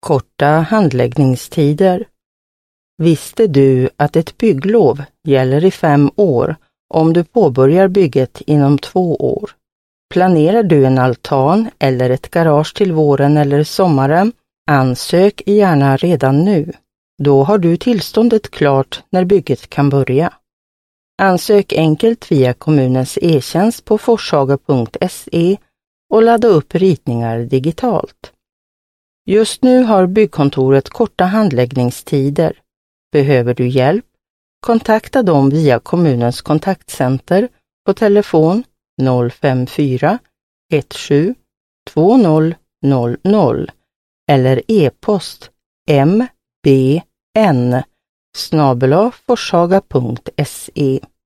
Korta handläggningstider. Visste du att ett bygglov gäller i 5 år om du påbörjar bygget inom 2 år? Planerar du en altan eller ett garage till våren eller sommaren? Ansök gärna redan nu. Då har du tillståndet klart när bygget kan börja. Ansök enkelt via kommunens e-tjänst på forshaga.se och ladda upp ritningar digitalt. Just nu har byggkontoret korta handläggningstider. Behöver du hjälp? Kontakta dem via kommunens kontaktcenter på telefon 054 17 2000 eller e-post mbn@forshaga.se.